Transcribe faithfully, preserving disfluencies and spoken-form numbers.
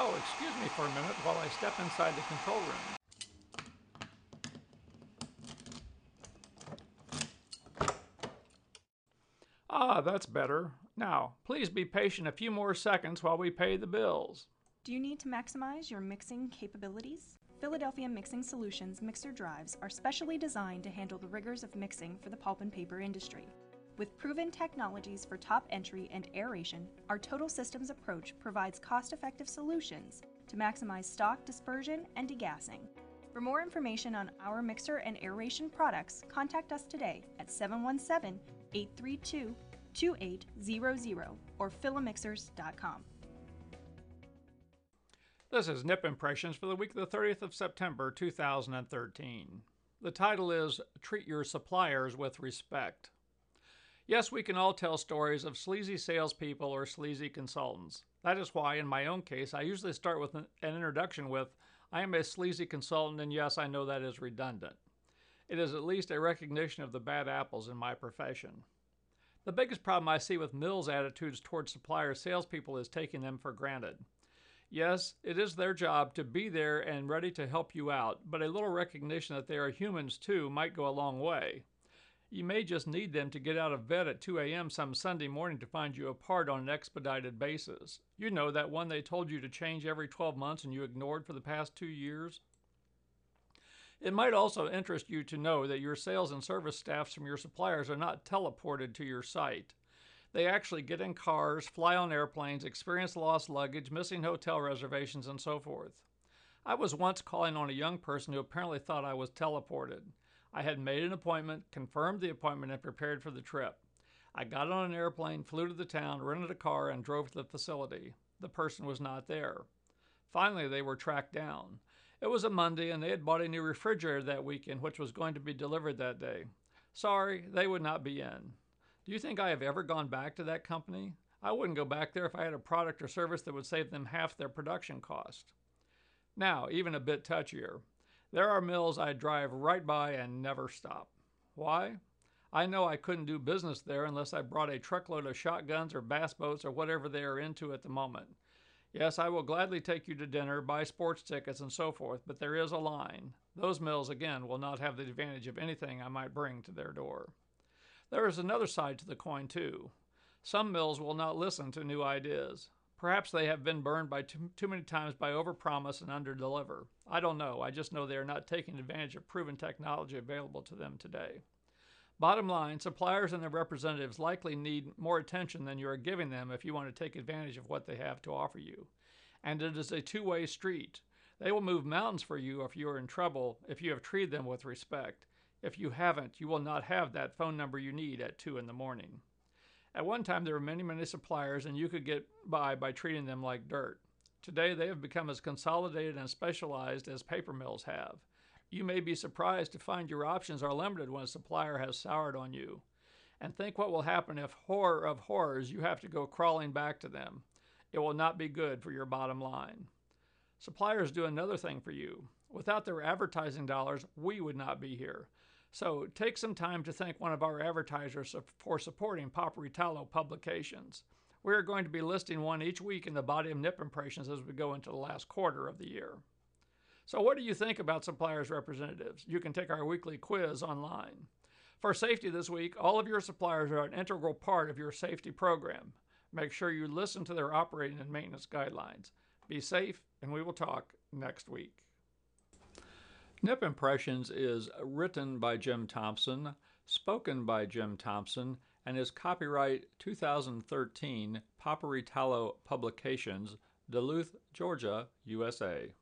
Oh, excuse me for a minute while I step inside the control room. Ah, that's better. Now, please be patient a few more seconds while we pay the bills. Do you need to maximize your mixing capabilities? Philadelphia Mixing Solutions mixer drives are specially designed to handle the rigors of mixing for the pulp and paper industry. With proven technologies for top entry and aeration, our total systems approach provides cost-effective solutions to maximize stock dispersion and degassing. For more information on our mixer and aeration products, contact us today at seven one seven, eight three two, two eight zero zero or philamixers dot com. This is Nip Impressions for the week of the thirtieth of September two thousand thirteen. The title is Treat Your Suppliers with Respect. Yes, we can all tell stories of sleazy salespeople or sleazy consultants. That is why, in my own case, I usually start with an introduction with, I am a sleazy consultant, and yes, I know that is redundant. It is at least a recognition of the bad apples in my profession. The biggest problem I see with Mills' attitudes towards supplier salespeople is taking them for granted. Yes, it is their job to be there and ready to help you out, but a little recognition that they are humans too might go a long way. You may just need them to get out of bed at two a m some Sunday morning to find you a part on an expedited basis. You know, that one they told you to change every twelve months and you ignored for the past two years? It might also interest you to know that your sales and service staffs from your suppliers are not teleported to your site. They actually get in cars, fly on airplanes, experience lost luggage, missing hotel reservations, and so forth. I was once calling on a young person who apparently thought I was teleported. I had made an appointment, confirmed the appointment, and prepared for the trip. I got on an airplane, flew to the town, rented a car, and drove to the facility. The person was not there. Finally, they were tracked down. It was a Monday, and they had bought a new refrigerator that weekend, which was going to be delivered that day. Sorry, they would not be in. Do you think I have ever gone back to that company? I wouldn't go back there if I had a product or service that would save them half their production cost. Now, even a bit touchier. There are mills I drive right by and never stop. Why? I know I couldn't do business there unless I brought a truckload of shotguns or bass boats or whatever they are into at the moment. Yes, I will gladly take you to dinner, buy sports tickets, and so forth, but there is a line. Those mills, again, will not have the advantage of anything I might bring to their door. There is another side to the coin, too. Some mills will not listen to new ideas. Perhaps they have been burned by too, too many times by overpromise and underdeliver. I don't know. I just know they are not taking advantage of proven technology available to them today. Bottom line, suppliers and their representatives likely need more attention than you are giving them if you want to take advantage of what they have to offer you. And it is a two-way street. They will move mountains for you if you are in trouble, if you have treated them with respect. If you haven't, you will not have that phone number you need at two in the morning. At one time, there were many, many suppliers, and you could get by by treating them like dirt. Today, they have become as consolidated and specialized as paper mills have. You may be surprised to find your options are limited when a supplier has soured on you. And think what will happen if, horror of horrors, you have to go crawling back to them. It will not be good for your bottom line. Suppliers do another thing for you. Without their advertising dollars, we would not be here. So take some time to thank one of our advertisers for supporting Paperitalo Publications. We are going to be listing one each week in the body of Nip Impressions as we go into the last quarter of the year. So what do you think about suppliers' representatives? You can take our weekly quiz online. For safety this week, all of your suppliers are an integral part of your safety program. Make sure you listen to their operating and maintenance guidelines. Be safe, and we will talk next week. Nip Impressions is written by Jim Thompson, spoken by Jim Thompson, and is copyright two thousand thirteen Paperitalo Publications, Duluth, Georgia, U S A.